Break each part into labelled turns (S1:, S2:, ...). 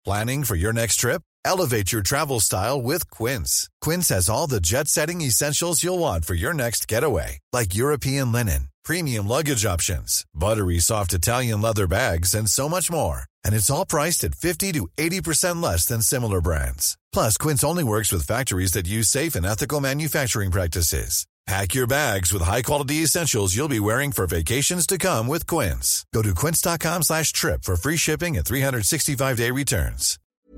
S1: Planning for your next trip? Elevate your travel style with Quince. Quince has all the jet-setting essentials you'll want for your next getaway, like European linen, premium luggage options, buttery soft Italian leather bags, and so much more. And it's all priced at 50 to 80% less than similar brands. Plus, Quince only works with factories that use safe and ethical manufacturing practices. Pack your bags with high-quality essentials you'll be wearing for vacations to come with Quince. Go to quince.com/trip for free shipping and 365-day returns.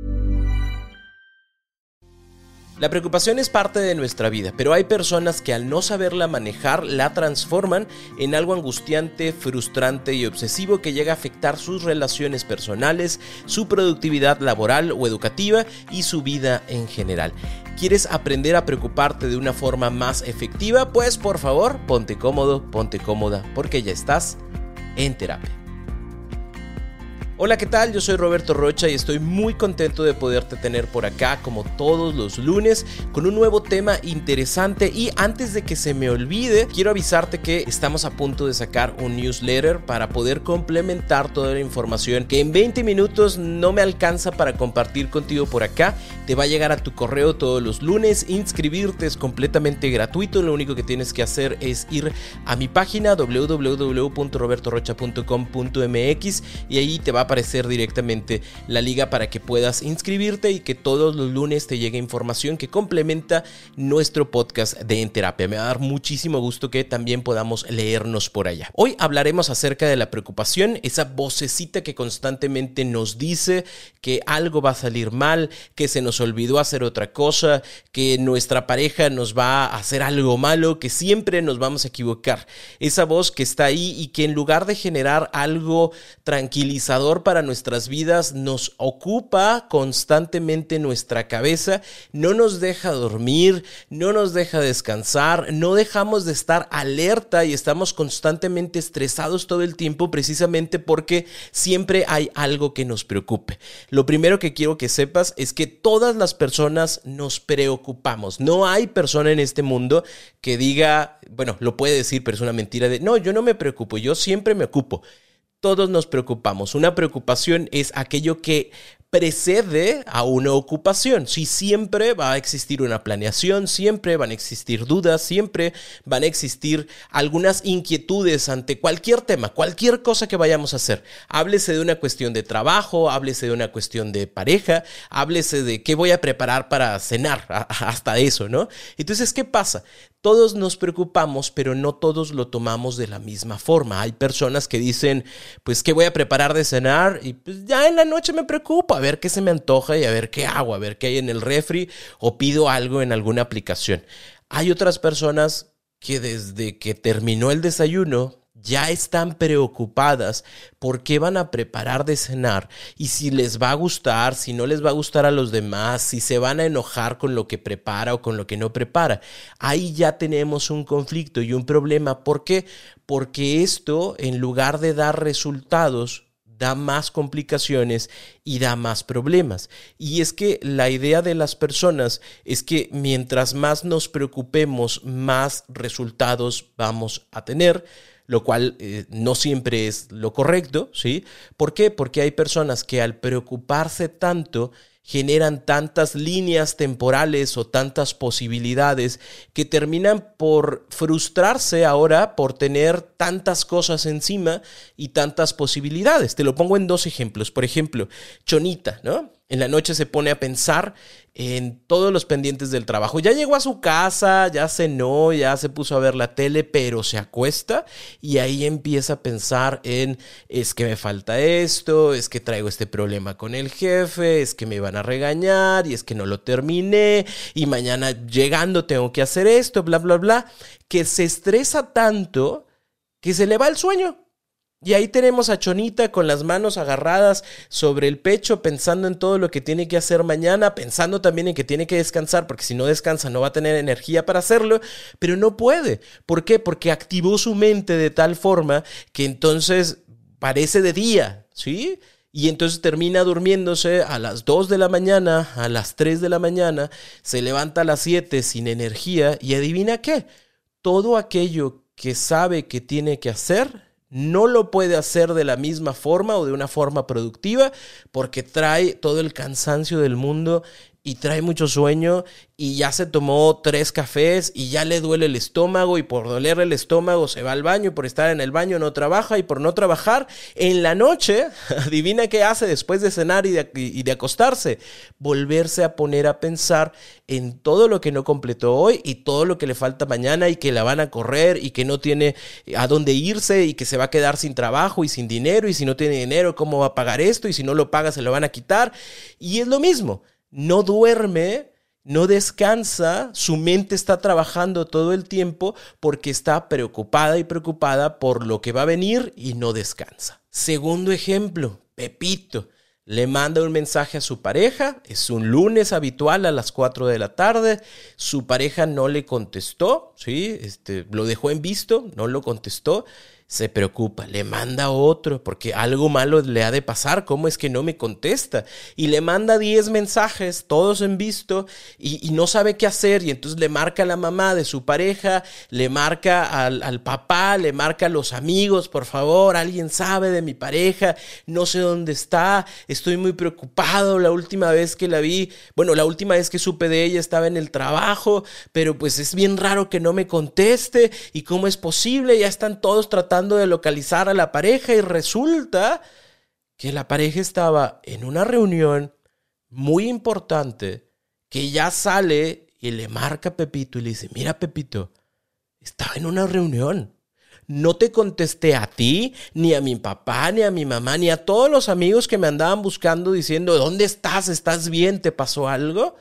S2: La preocupación es parte de nuestra vida, pero hay personas que al no saberla manejar la transforman en algo angustiante, frustrante y obsesivo que llega a afectar sus relaciones personales, su productividad laboral o educativa y su vida en general. ¿Quieres aprender a preocuparte de una forma más efectiva? Pues por favor, ponte cómodo, ponte cómoda, porque ya estás en terapia. Hola, ¿qué tal? Yo soy Roberto Rocha y estoy muy contento de poderte tener por acá como todos los lunes con un nuevo tema interesante. Y antes de que se me olvide, quiero avisarte que estamos a punto de sacar un newsletter para poder complementar toda la información que en 20 minutos no me alcanza para compartir contigo por acá. Te va a llegar a tu correo todos los lunes. Inscribirte es completamente gratuito. Lo único que tienes que hacer es ir a mi página www.robertorocha.com.mx y ahí te va a aparecer directamente la liga para que puedas inscribirte y que todos los lunes te llegue información que complementa nuestro podcast de En Terapia. Me va a dar muchísimo gusto que también podamos leernos por allá. Hoy hablaremos acerca de la preocupación, esa vocecita que constantemente nos dice que algo va a salir mal, que se nos olvidó hacer otra cosa, que nuestra pareja nos va a hacer algo malo, que siempre nos vamos a equivocar. Esa voz que está ahí y que en lugar de generar algo tranquilizador para nuestras vidas, nos ocupa constantemente nuestra cabeza, no nos deja dormir, no nos deja descansar, no dejamos de estar alerta y estamos constantemente estresados todo el tiempo precisamente porque siempre hay algo que nos preocupe. Lo primero que quiero que sepas es que todas las personas nos preocupamos. No hay persona en este mundo que diga, bueno, lo puede decir, pero es una mentira de, no, yo no me preocupo, yo siempre me ocupo. Todos nos preocupamos. Una preocupación es aquello que precede a una ocupación. Si siempre va a existir una planeación, siempre van a existir dudas, siempre van a existir algunas inquietudes ante cualquier tema, cualquier cosa que vayamos a hacer. Háblese de una cuestión de trabajo, háblese de una cuestión de pareja, háblese de qué voy a preparar para cenar, hasta eso, ¿no? Entonces, ¿qué pasa? Todos nos preocupamos, pero no todos lo tomamos de la misma forma. Hay personas que dicen, pues, ¿qué voy a preparar de cenar? Y pues ya en la noche me preocupo, a ver qué se me antoja y a ver qué hago, a ver qué hay en el refri o pido algo en alguna aplicación. Hay otras personas que desde que terminó el desayuno ya están preocupadas por qué van a preparar de cenar y si les va a gustar, si no les va a gustar a los demás, si se van a enojar con lo que prepara o con lo que no prepara. Ahí ya tenemos un conflicto y un problema. ¿Por qué? Porque esto, en lugar de dar resultados, da más complicaciones y da más problemas. Y es que la idea de las personas es que mientras más nos preocupemos, más resultados vamos a tener, lo cual no siempre es lo correcto, ¿sí? ¿Por qué? Porque hay personas que al preocuparse tanto generan tantas líneas temporales o tantas posibilidades que terminan por frustrarse ahora por tener tantas cosas encima y tantas posibilidades. Te lo pongo en dos ejemplos. Por ejemplo, Chonita, ¿no? En la noche se pone a pensar en todos los pendientes del trabajo. Ya llegó a su casa, ya cenó, ya se puso a ver la tele, pero se acuesta y ahí empieza a pensar en, es que me falta esto, es que traigo este problema con el jefe, es que me van a regañar y es que no lo terminé y mañana llegando tengo que hacer esto, bla, bla, bla, que se estresa tanto que se le va el sueño. Y ahí tenemos a Chonita con las manos agarradas sobre el pecho, pensando en todo lo que tiene que hacer mañana, pensando también en que tiene que descansar, porque si no descansa no va a tener energía para hacerlo, pero no puede. ¿Por qué? Porque activó su mente de tal forma que entonces parece de día, ¿sí? Y entonces termina durmiéndose a las 2 de la mañana, a las 3 de la mañana, se levanta a las 7 sin energía y adivina qué, todo aquello que sabe que tiene que hacer no lo puede hacer de la misma forma o de una forma productiva porque trae todo el cansancio del mundo y trae mucho sueño y ya se tomó 3 cafés y ya le duele el estómago y por dolerle el estómago se va al baño y por estar en el baño no trabaja y por no trabajar en la noche, adivina qué hace después de cenar y de acostarse, volverse a poner a pensar en todo lo que no completó hoy y todo lo que le falta mañana y que la van a correr y que no tiene a dónde irse y que se va a quedar sin trabajo y sin dinero y si no tiene dinero, ¿cómo va a pagar esto? Y si no lo paga se lo van a quitar y es lo mismo. No duerme, no descansa, su mente está trabajando todo el tiempo porque está preocupada por lo que va a venir y no descansa. Segundo ejemplo, Pepito. Le manda un mensaje a su pareja, es un lunes habitual a las 4 de la tarde, su pareja no le contestó, ¿sí? Lo dejó en visto, no lo contestó. Se preocupa, le manda otro porque algo malo le ha de pasar, ¿cómo es que no me contesta? Y le manda 10 mensajes, todos en visto, y no sabe qué hacer, y entonces le marca a la mamá de su pareja, le marca al papá, le marca a los amigos, por favor, alguien sabe de mi pareja, no sé dónde está, estoy muy preocupado, la última vez que la vi, la última vez que supe de ella estaba en el trabajo, pero pues es bien raro que no me conteste, y cómo es posible, ya están todos tratando de localizar a la pareja y resulta que la pareja estaba en una reunión muy importante que ya sale y le marca a Pepito y le dice, mira Pepito, estaba en una reunión, no te contesté a ti, ni a mi papá, ni a mi mamá, ni a todos los amigos que me andaban buscando diciendo, ¿dónde estás? ¿Estás bien? ¿Te pasó algo?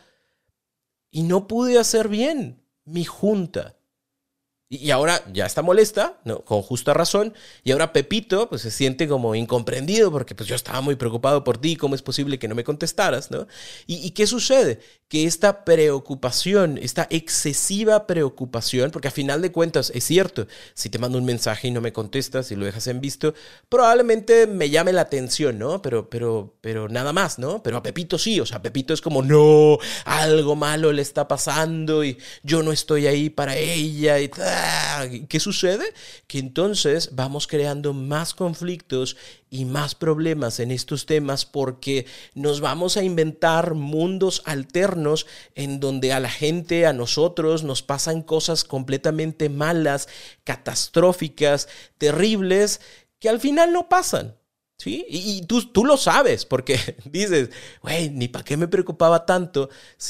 S2: Y no pude hacer bien mi junta. Y ahora ya está molesta, ¿no? Con justa razón, y ahora Pepito pues se siente como incomprendido porque pues yo estaba muy preocupado por ti, ¿cómo es posible que no me contestaras, ¿no? ¿Y qué sucede? Que esta preocupación, esta excesiva preocupación, porque a final de cuentas es cierto, si te mando un mensaje y no me contestas y lo dejas en visto, probablemente me llame la atención, ¿no? Pero nada más, ¿no? Pero a Pepito sí, o sea, Pepito es como, no, algo malo le está pasando y yo no estoy ahí para ella y ¿qué sucede? Que entonces vamos creando más conflictos y más problemas en estos temas porque nos vamos a inventar mundos alternos en donde a la gente, a nosotros, nos pasan cosas completamente malas, catastróficas, terribles, que al final no pasan. ¿Sí? Y tú lo sabes porque dices, güey, ni para qué me preocupaba tanto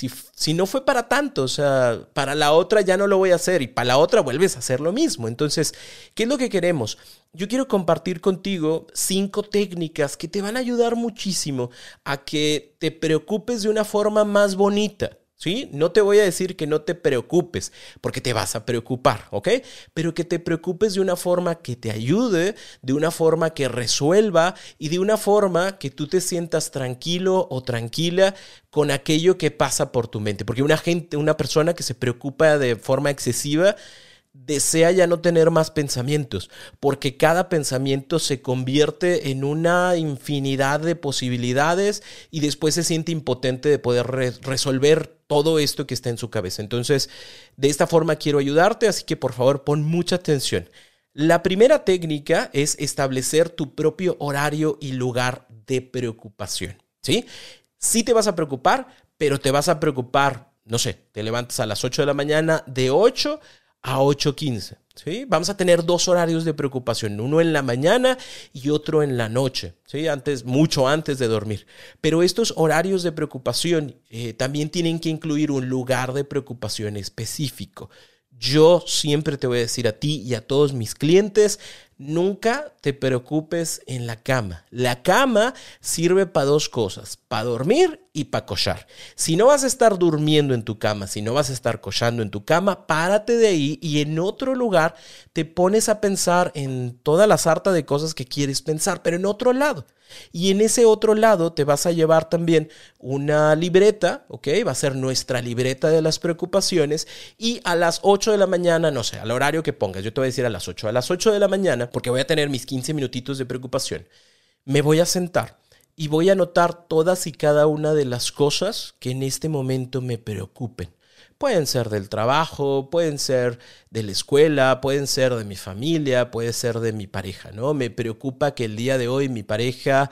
S2: si no fue para tanto, o sea, para la otra ya no lo voy a hacer y para la otra vuelves a hacer lo mismo. Entonces, ¿qué es lo que queremos? Yo quiero compartir contigo 5 técnicas que te van a ayudar muchísimo a que te preocupes de una forma más bonita. ¿Sí? No te voy a decir que no te preocupes, porque te vas a preocupar, ¿ok? Pero que te preocupes de una forma que te ayude, de una forma que resuelva y de una forma que tú te sientas tranquilo o tranquila con aquello que pasa por tu mente. Porque una persona que se preocupa de forma excesiva desea ya no tener más pensamientos, porque cada pensamiento se convierte en una infinidad de posibilidades y después se siente impotente de poder resolver todo esto que está en su cabeza. Entonces, de esta forma quiero ayudarte, así que por favor pon mucha atención. La primera técnica es establecer tu propio horario y lugar de preocupación, ¿sí? Sí te vas a preocupar, pero te vas a preocupar, no sé, te levantas a las 8 de la mañana de 8 a 8:15, ¿sí? Vamos a tener 2 horarios de preocupación, uno en la mañana y otro en la noche, ¿sí? Mucho antes de dormir. Pero estos horarios de preocupación también tienen que incluir un lugar de preocupación específico. Yo siempre te voy a decir a ti y a todos mis clientes, nunca te preocupes en la cama. La cama sirve para 2 cosas, para dormir y para cochar. Si no vas a estar durmiendo en tu cama, si no vas a estar cochando en tu cama, párate de ahí y en otro lugar te pones a pensar en toda la sarta de cosas que quieres pensar, pero en otro lado. Y en ese otro lado te vas a llevar también una libreta, ¿ok? Va a ser nuestra libreta de las preocupaciones y a las 8 de la mañana, no sé, al horario que pongas, yo te voy a decir a las 8 de la mañana, porque voy a tener mis 15 minutitos de preocupación, me voy a sentar y voy a anotar todas y cada una de las cosas que en este momento me preocupen. Pueden ser del trabajo, pueden ser de la escuela, pueden ser de mi familia, puede ser de mi pareja, ¿no? Me preocupa que el día de hoy mi pareja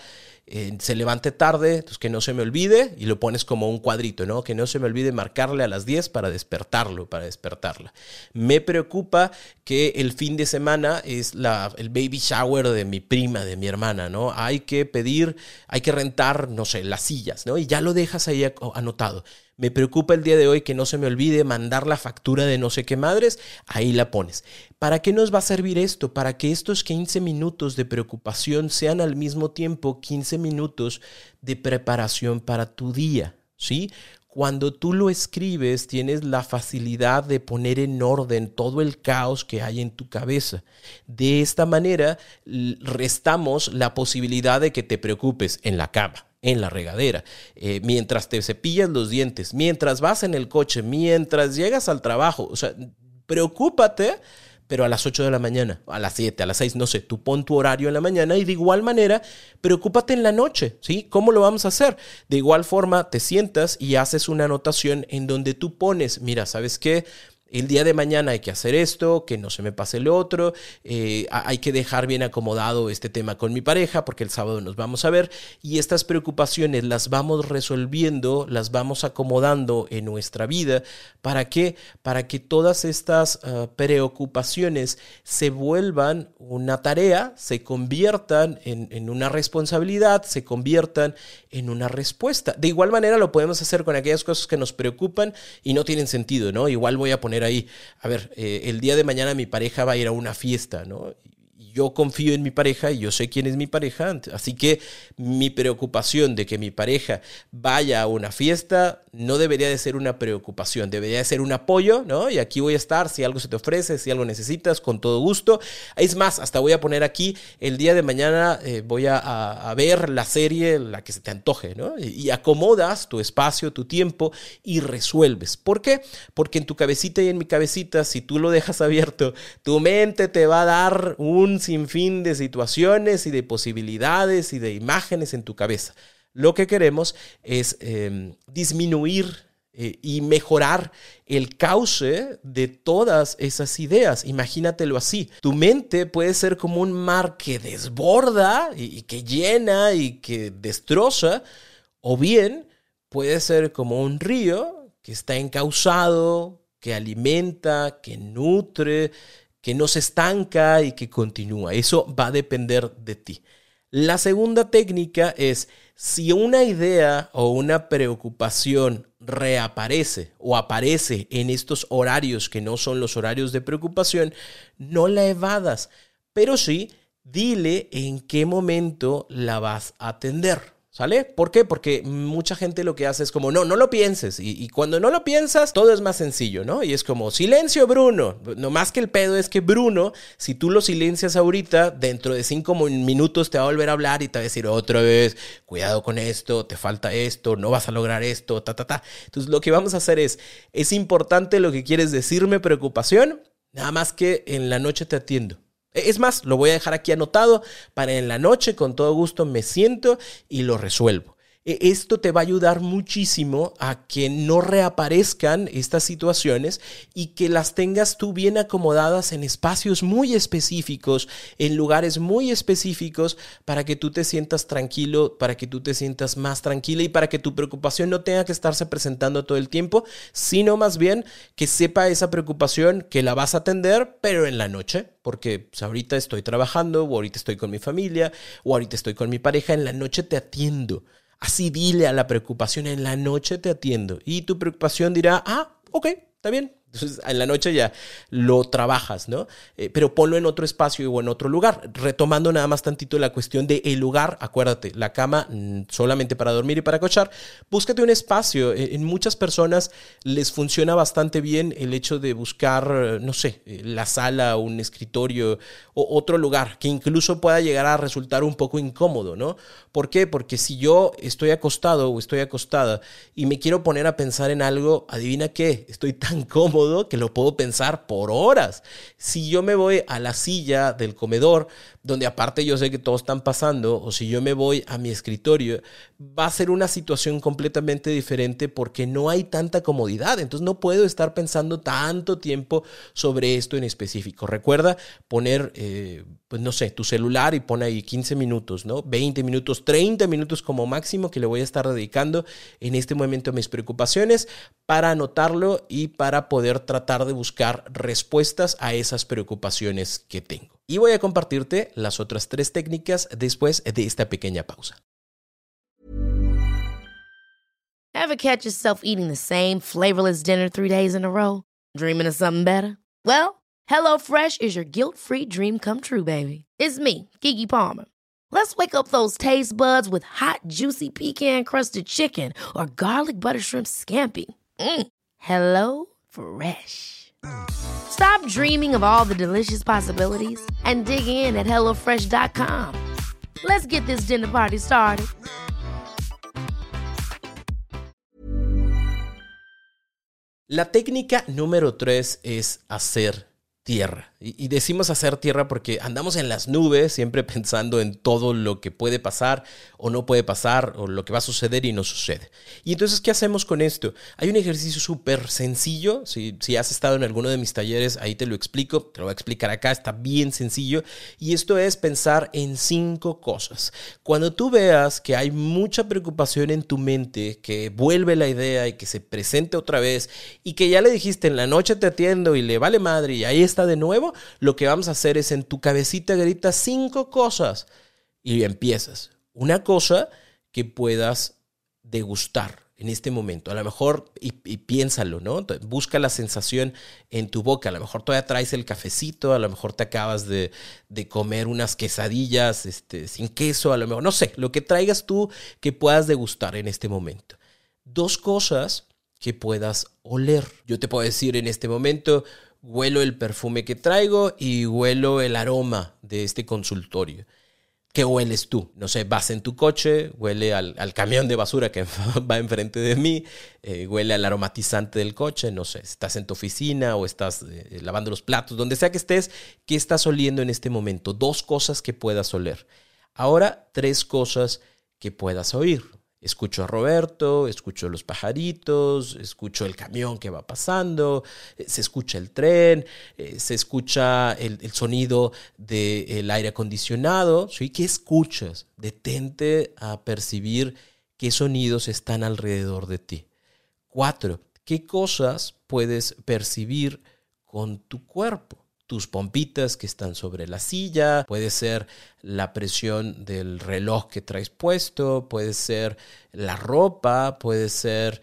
S2: se levante tarde, entonces que no se me olvide, y lo pones como un cuadrito, ¿no? Que no se me olvide marcarle a las 10 para despertarlo, para despertarla. Me preocupa que el fin de semana es el baby shower de mi prima, de mi hermana, ¿no? Hay que rentar, no sé, las sillas, ¿no? Y ya lo dejas ahí anotado. Me preocupa el día de hoy que no se me olvide mandar la factura de no sé qué madres, ahí la pones. ¿Para qué nos va a servir esto? Para que estos 15 minutos de preocupación sean al mismo tiempo 15 minutos de preparación para tu día, ¿sí? Cuando tú lo escribes, tienes la facilidad de poner en orden todo el caos que hay en tu cabeza. De esta manera, restamos la posibilidad de que te preocupes en la cama, en la regadera, mientras te cepillas los dientes, mientras vas en el coche, mientras llegas al trabajo. O sea, preocúpate, pero a las 8 de la mañana, a las 7, a las 6, no sé, tú pon tu horario en la mañana y de igual manera, preocúpate en la noche, ¿sí? ¿Cómo lo vamos a hacer? De igual forma, te sientas y haces una anotación en donde tú pones, mira, ¿sabes qué? El día de mañana hay que hacer esto, que no se me pase lo otro, hay que dejar bien acomodado este tema con mi pareja porque el sábado nos vamos a ver, y estas preocupaciones las vamos resolviendo, las vamos acomodando en nuestra vida. ¿Para qué? Para que todas estas preocupaciones se vuelvan una tarea, se conviertan en una responsabilidad, se conviertan en una respuesta. De igual manera lo podemos hacer con aquellas cosas que nos preocupan y no tienen sentido, ¿no? Igual voy a poner ahí, a ver, el día de mañana mi pareja va a ir a una fiesta, ¿no? Yo confío en mi pareja y yo sé quién es mi pareja, así que mi preocupación de que mi pareja vaya a una fiesta no debería de ser una preocupación, debería de ser un apoyo, ¿no? Y aquí voy a estar, si algo se te ofrece, si algo necesitas, con todo gusto. Es más, hasta voy a poner aquí, el día de mañana voy a ver la serie, la que se te antoje, ¿no? Y acomodas tu espacio, tu tiempo y resuelves. ¿Por qué? Porque en tu cabecita y en mi cabecita, si tú lo dejas abierto, tu mente te va a dar un sinfín de situaciones y de posibilidades y de imágenes en tu cabeza. Lo que queremos es disminuir y mejorar el cauce de todas esas ideas. Imagínatelo así. Tu mente puede ser como un mar que desborda y que llena y que destroza, o bien puede ser como un río que está encauzado, que alimenta, que nutre, que no se estanca y que continúa. Eso va a depender de ti. La segunda técnica es, si una idea o una preocupación reaparece o aparece en estos horarios que no son los horarios de preocupación, no la evadas, pero sí dile en qué momento la vas a atender. ¿Sale? ¿Por qué? Porque mucha gente lo que hace es como, no lo pienses. Y cuando no lo piensas, todo es más sencillo, ¿no? Y es como, silencio, Bruno. No más que el pedo es que Bruno, si tú lo silencias ahorita, dentro de 5 minutos te va a volver a hablar y te va a decir otra vez, cuidado con esto, te falta esto, no vas a lograr esto, Entonces lo que vamos a hacer es importante lo que quieres decirme, preocupación, nada más que en la noche te atiendo. Es más, lo voy a dejar aquí anotado para en la noche, con todo gusto me siento y lo resuelvo. Esto te va a ayudar muchísimo a que no reaparezcan estas situaciones y que las tengas tú bien acomodadas en espacios muy específicos, en lugares muy específicos, para que tú te sientas tranquilo, para que tú te sientas más tranquila y para que tu preocupación no tenga que estarse presentando todo el tiempo, sino más bien que sepa esa preocupación que la vas a atender, pero en la noche, porque pues, ahorita estoy trabajando, o ahorita estoy con mi familia, o ahorita estoy con mi pareja, en la noche te atiendo. Así dile a la preocupación, en la noche te atiendo. Y tu preocupación dirá, ok, está bien. Entonces, en la noche ya lo trabajas, ¿no? Pero ponlo en otro espacio o en otro lugar. Retomando nada más tantito la cuestión del lugar, acuérdate, la cama solamente para dormir y para acochar. Búscate un espacio. En muchas personas les funciona bastante bien el hecho de buscar, no sé, la sala, un escritorio o otro lugar que incluso pueda llegar a resultar un poco incómodo, ¿no? ¿Por qué? Porque si yo estoy acostado o estoy acostada y me quiero poner a pensar en algo, adivina qué, estoy tan cómodo incómodo que lo puedo pensar por horas. Si yo me voy a la silla del comedor, donde aparte yo sé que todos están pasando, o si yo me voy a mi escritorio, va a ser una situación completamente diferente porque no hay tanta comodidad. Entonces no puedo estar pensando tanto tiempo sobre esto en específico. Recuerda poner, pues no sé, tu celular y pon ahí 15 minutos, ¿no? 20 minutos, 30 minutos como máximo que le voy a estar dedicando en este momento a mis preocupaciones para anotarlo y para poder tratar de buscar respuestas a esas preocupaciones que tengo. Y voy a compartirte las otras 3 técnicas después de esta pequeña pausa.
S3: Ever catch yourself eating the same flavorless dinner 3 days in a row? Dreaming of something better? Well, HelloFresh is your guilt-free dream come true, baby. It's me, Keke Palmer. Let's wake up those taste buds with hot, juicy pecan-crusted chicken or garlic butter shrimp scampi. Hello Fresh. Stop dreaming of all the delicious possibilities and dig in at HelloFresh.com. Let's get this dinner party started.
S2: La técnica número 3 es hacer tierra. Y decimos hacer tierra porque andamos en las nubes siempre pensando en todo lo que puede pasar o no puede pasar o lo que va a suceder y no sucede. Y entonces, ¿qué hacemos con esto? Hay un ejercicio súper sencillo. Si has estado en alguno de mis talleres, ahí te lo explico. Te lo voy a explicar acá. Está bien sencillo. Y esto es pensar en 5 cosas. Cuando tú veas que hay mucha preocupación en tu mente, que vuelve la idea y que se presente otra vez y que ya le dijiste en la noche te atiendo y le vale madre y ahí está de nuevo, lo que vamos a hacer es en tu cabecita grita 5 cosas y empiezas. Una cosa que puedas degustar en este momento, a lo mejor, y piénsalo, ¿no? Busca la sensación en tu boca, a lo mejor todavía traes el cafecito, a lo mejor te acabas de comer unas quesadillas sin queso, a lo mejor, no sé, lo que traigas tú que puedas degustar en este momento. 2 cosas que puedas oler. Yo te puedo decir en este momento, huelo el perfume que traigo y huelo el aroma de este consultorio. ¿Qué hueles tú? No sé, vas en tu coche, huele al camión de basura que va enfrente de mí, huele al aromatizante del coche, no sé, estás en tu oficina o estás lavando los platos, donde sea que estés, ¿qué estás oliendo en este momento? 2 cosas que puedas oler. Ahora, 3 cosas que puedas oír. Escucho a Roberto, escucho los pajaritos, escucho el camión que va pasando, se escucha el tren, se escucha el sonido del aire acondicionado. ¿Sí? ¿Qué escuchas? Detente a percibir qué sonidos están alrededor de ti. 4. ¿Qué cosas puedes percibir con tu cuerpo? Tus pompitas que están sobre la silla, puede ser la presión del reloj que traes puesto, puede ser la ropa, puede ser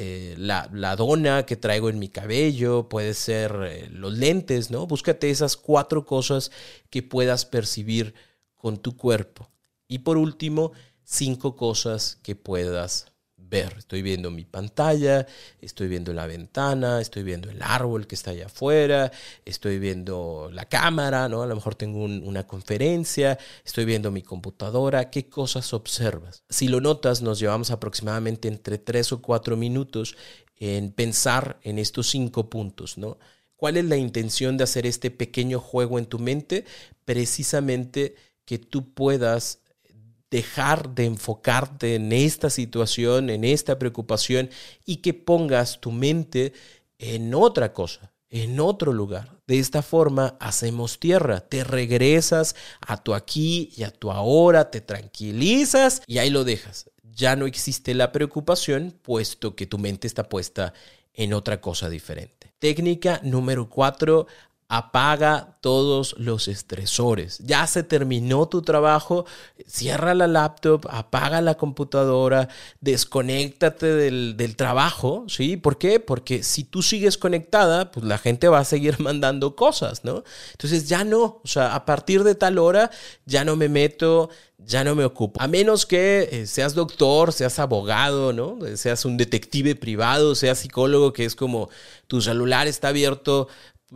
S2: la dona que traigo en mi cabello, puede ser los lentes, ¿no? Búscate esas 4 cosas que puedas percibir con tu cuerpo. Y por último, 5 cosas que puedas ver. Estoy viendo mi pantalla, estoy viendo la ventana, estoy viendo el árbol que está allá afuera, estoy viendo la cámara, ¿no? A lo mejor tengo una conferencia, estoy viendo mi computadora. ¿Qué cosas observas? Si lo notas, nos llevamos aproximadamente entre 3 o 4 minutos en pensar en estos 5 puntos, ¿no? ¿Cuál es la intención de hacer este pequeño juego en tu mente? Precisamente que tú puedas dejar de enfocarte en esta situación, en esta preocupación y que pongas tu mente en otra cosa, en otro lugar. De esta forma hacemos tierra, te regresas a tu aquí y a tu ahora, te tranquilizas y ahí lo dejas. Ya no existe la preocupación puesto que tu mente está puesta en otra cosa diferente. Técnica número 4. Apaga todos los estresores. Ya se terminó tu trabajo, cierra la laptop, apaga la computadora, desconéctate del trabajo, ¿sí? ¿Por qué? Porque si tú sigues conectada, pues la gente va a seguir mandando cosas, ¿no? Entonces ya no, o sea, a partir de tal hora ya no me meto, ya no me ocupo. A menos que seas doctor, seas abogado, ¿no? Seas un detective privado, seas psicólogo, que es como tu celular está abierto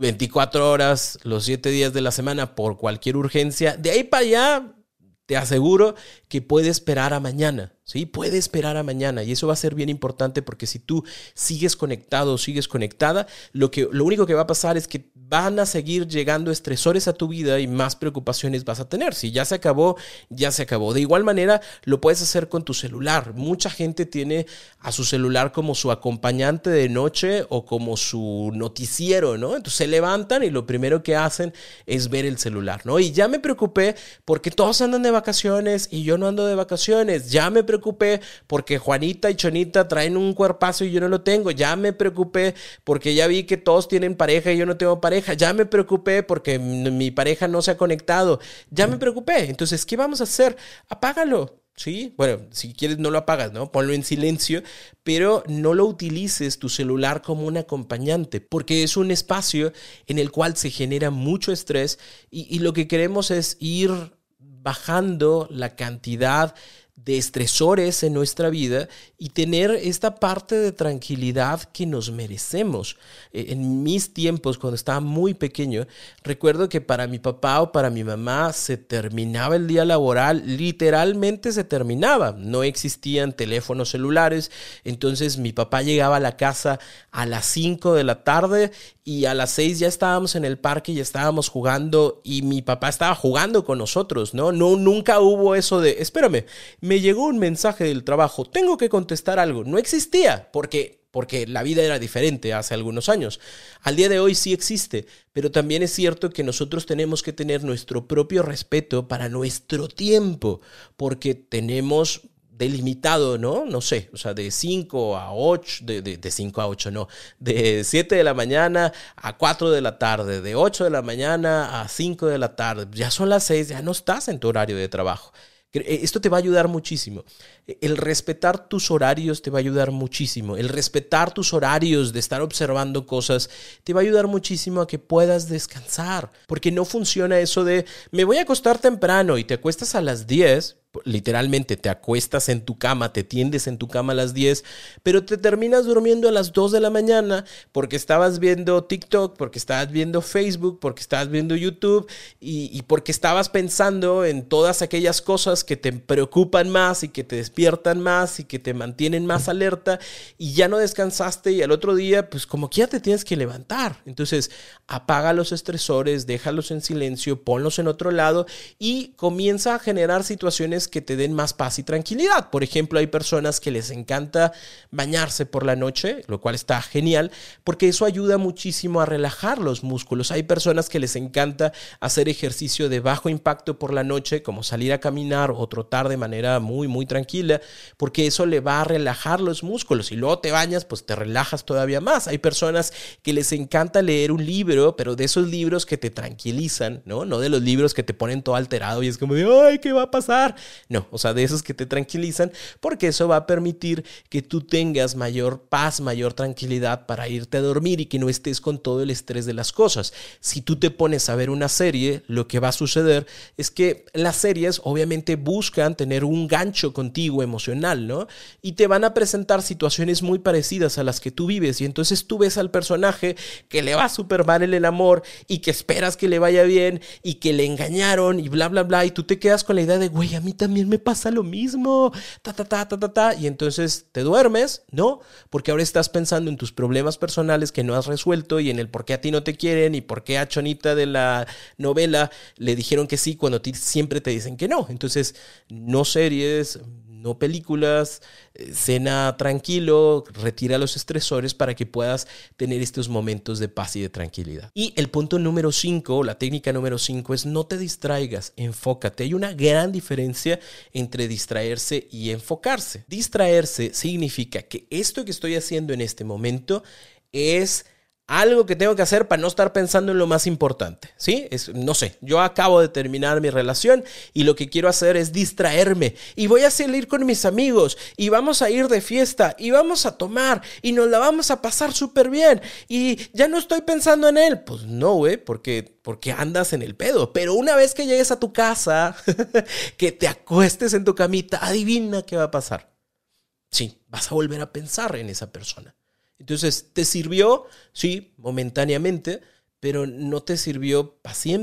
S2: 24 horas, los 7 días de la semana por cualquier urgencia. De ahí para allá, te aseguro que puede esperar a mañana, ¿sí? Puede esperar a mañana y eso va a ser bien importante porque si tú sigues conectado o sigues conectada, lo único que va a pasar es que van a seguir llegando estresores a tu vida y más preocupaciones vas a tener. Si ya se acabó, ya se acabó. De igual manera, lo puedes hacer con tu celular. Mucha gente tiene a su celular como su acompañante de noche o como su noticiero, ¿no? Entonces se levantan y lo primero que hacen es ver el celular, ¿no? Y ya me preocupé porque todos andan de vacaciones y yo no ando de vacaciones. Ya me preocupé porque Juanita y Chonita traen un cuerpazo y yo no lo tengo. Ya me preocupé porque ya vi que todos tienen pareja y yo no tengo pareja. Ya me preocupé porque mi pareja no se ha conectado. Ya me preocupé. Entonces, ¿qué vamos a hacer? Apágalo. ¿Sí? Bueno, si quieres no lo apagas, ¿no? Ponlo en silencio, pero no lo utilices tu celular como un acompañante, porque es un espacio en el cual se genera mucho estrés y lo que queremos es ir bajando la cantidad de estresores en nuestra vida y tener esta parte de tranquilidad que nos merecemos. En mis tiempos, cuando estaba muy pequeño, recuerdo que para mi papá o para mi mamá se terminaba el día laboral, literalmente se terminaba. No existían teléfonos celulares, entonces mi papá llegaba a la casa a las 5 de la tarde y a las 6 ya estábamos en el parque, ya estábamos jugando y mi papá estaba jugando con nosotros, ¿no? Nunca hubo eso de, espérame, me llegó un mensaje del trabajo, tengo que contestar algo. No existía, porque la vida era diferente hace algunos años. Al día de hoy sí existe, pero también es cierto que nosotros tenemos que tener nuestro propio respeto para nuestro tiempo, porque tenemos delimitado, ¿no? No sé, o sea, de 5 a 8, de 5 a 8, no, de 7 de la mañana a 4 de la tarde, de 8 de la mañana a 5 de la tarde, ya son las 6, ya no estás en tu horario de trabajo. Esto te va a ayudar muchísimo. El respetar tus horarios te va a ayudar muchísimo. El respetar tus horarios de estar observando cosas te va a ayudar muchísimo a que puedas descansar. Porque no funciona eso de me voy a acostar temprano y te acuestas a las 10. Literalmente te acuestas en tu cama, te tiendes en tu cama a las 10, pero te terminas durmiendo a las 2 de la mañana porque estabas viendo TikTok, porque estabas viendo Facebook, porque estabas viendo YouTube y porque estabas pensando en todas aquellas cosas que te preocupan más y que te despiertan más y que te mantienen más alerta y ya no descansaste y al otro día pues como que ya te tienes que levantar. Entonces apaga los estresores, déjalos en silencio, ponlos en otro lado y comienza a generar situaciones que te den más paz y tranquilidad. Por ejemplo, hay personas que les encanta bañarse por la noche, lo cual está genial, porque eso ayuda muchísimo a relajar los músculos. Hay personas que les encanta hacer ejercicio de bajo impacto por la noche, como salir a caminar o trotar de manera muy, muy tranquila, porque eso le va a relajar los músculos. Y luego te bañas, pues te relajas todavía más. Hay personas que les encanta leer un libro, pero de esos libros que te tranquilizan, ¿no? No de los libros que te ponen todo alterado y es como de, ¡ay, qué va a pasar! No, o sea, de esos que te tranquilizan, porque eso va a permitir que tú tengas mayor paz, mayor tranquilidad para irte a dormir y que no estés con todo el estrés de las cosas. Si tú te pones a ver una serie, lo que va a suceder es que las series obviamente buscan tener un gancho contigo emocional, ¿no? Y te van a presentar situaciones muy parecidas a las que tú vives y entonces tú ves al personaje que le va súper mal en el amor y que esperas que le vaya bien y que le engañaron y bla, bla, bla, y tú te quedas con la idea de, güey, a mí también me pasa lo mismo, y entonces te duermes, ¿no? Porque ahora estás pensando en tus problemas personales que no has resuelto y en el por qué a ti no te quieren y por qué a Chonita de la novela le dijeron que sí cuando a ti siempre te dicen que no. Entonces, no series, no películas, cena tranquilo, retira los estresores para que puedas tener estos momentos de paz y de tranquilidad. Y el punto número 5, la técnica número 5 es no te distraigas, enfócate. Hay una gran diferencia entre distraerse y enfocarse. Distraerse significa que esto que estoy haciendo en este momento es algo que tengo que hacer para no estar pensando en lo más importante, ¿sí? No sé, yo acabo de terminar mi relación y lo que quiero hacer es distraerme y voy a salir con mis amigos y vamos a ir de fiesta y vamos a tomar y nos la vamos a pasar súper bien y ya no estoy pensando en él. Pues no, güey, porque andas en el pedo. Pero una vez que llegues a tu casa, que te acuestes en tu camita, adivina qué va a pasar. Sí, vas a volver a pensar en esa persona. Entonces, ¿te sirvió? Sí, momentáneamente, pero no te sirvió para siempre.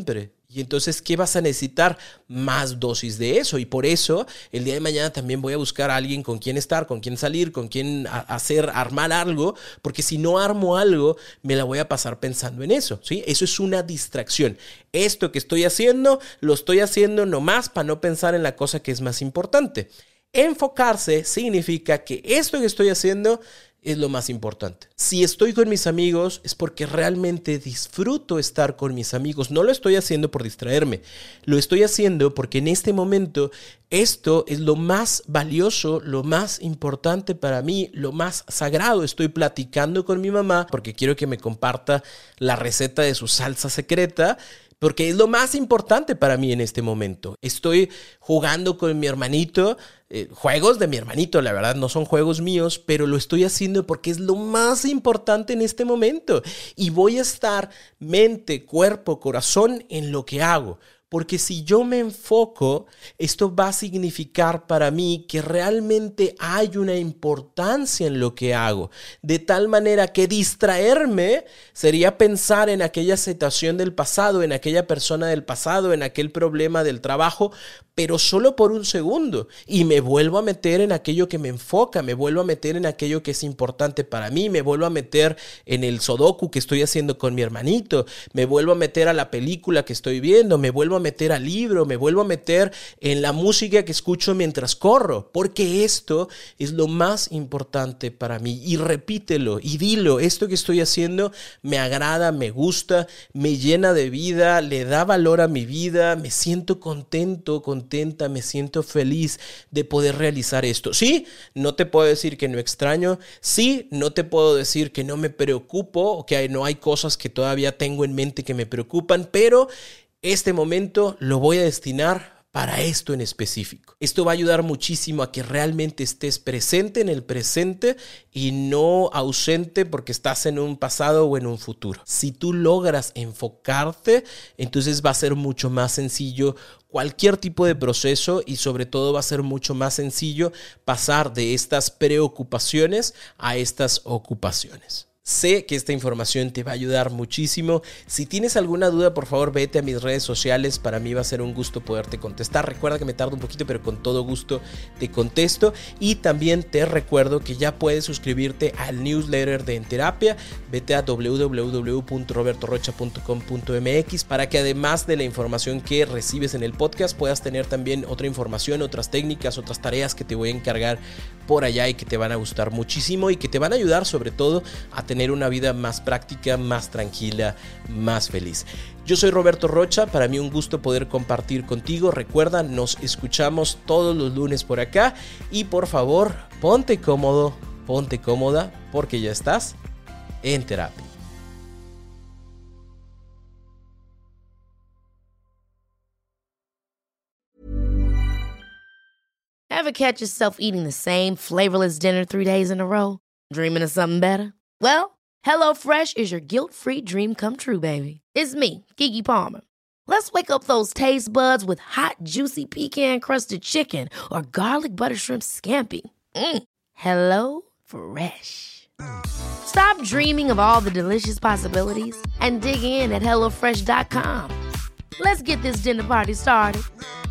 S2: Y entonces, ¿qué vas a necesitar? Más dosis de eso. Y por eso, el día de mañana también voy a buscar a alguien con quien estar, con quien salir, con quien armar algo. Porque si no armo algo, me la voy a pasar pensando en eso, ¿sí? Eso es una distracción. Esto que estoy haciendo, lo estoy haciendo nomás para no pensar en la cosa que es más importante. Enfocarse significa que esto que estoy haciendo es lo más importante. Si estoy con mis amigos es porque realmente disfruto estar con mis amigos. No lo estoy haciendo por distraerme. Lo estoy haciendo porque en este momento esto es lo más valioso, lo más importante para mí, lo más sagrado. Estoy platicando con mi mamá porque quiero que me comparta la receta de su salsa secreta, porque es lo más importante para mí en este momento. Estoy jugando con mi hermanito, juegos de mi hermanito, la verdad no son juegos míos, pero lo estoy haciendo porque es lo más importante en este momento. Y voy a estar mente, cuerpo, corazón en lo que hago. Porque si yo me enfoco, esto va a significar para mí que realmente hay una importancia en lo que hago. De tal manera que distraerme sería pensar en aquella situación del pasado, en aquella persona del pasado, en aquel problema del trabajo, pero solo por un segundo. Y me vuelvo a meter en aquello que me enfoca, me vuelvo a meter en aquello que es importante para mí, me vuelvo a meter en el sudoku que estoy haciendo con mi hermanito, me vuelvo a meter a la película que estoy viendo, me vuelvo a meter al libro, me vuelvo a meter en la música que escucho mientras corro, porque esto es lo más importante para mí. Y repítelo y dilo, esto que estoy haciendo me agrada, me gusta, me llena de vida, le da valor a mi vida, me siento contento, contenta, me siento feliz de poder realizar esto. Sí, no te puedo decir que no extraño, sí, no te puedo decir que no me preocupo o que no hay cosas que todavía tengo en mente que me preocupan, pero este momento lo voy a destinar para esto en específico. Esto va a ayudar muchísimo a que realmente estés presente en el presente y no ausente porque estás en un pasado o en un futuro. Si tú logras enfocarte, entonces va a ser mucho más sencillo cualquier tipo de proceso y sobre todo va a ser mucho más sencillo pasar de estas preocupaciones a estas ocupaciones. Sé que esta información te va a ayudar muchísimo. Si tienes alguna duda, por favor, vete a mis redes sociales. Para mí va a ser un gusto poderte contestar. Recuerda que me tardo un poquito, pero con todo gusto te contesto. Y también te recuerdo que ya puedes suscribirte al newsletter de En Terapia. Vete a www.robertorrocha.com.mx para que además de la información que recibes en el podcast, puedas tener también otra información, otras técnicas, otras tareas que te voy a encargar por allá y que te van a gustar muchísimo y que te van a ayudar sobre todo a tener una vida más práctica, más tranquila, más feliz. Yo soy Roberto Rocha, para mí un gusto poder compartir contigo. Recuerda, nos escuchamos todos los lunes por acá y por favor, ponte cómodo, ponte cómoda, porque ya estás en terapia.
S3: Ever catch yourself eating the same flavorless dinner 3 days in a row? Dreaming of something better? Well, HelloFresh is your guilt-free dream come true, baby. It's me, Keke Palmer. Let's wake up those taste buds with hot, juicy pecan-crusted chicken or garlic butter shrimp scampi. Hello Fresh. Stop dreaming of all the delicious possibilities and dig in at HelloFresh.com. Let's get this dinner party started.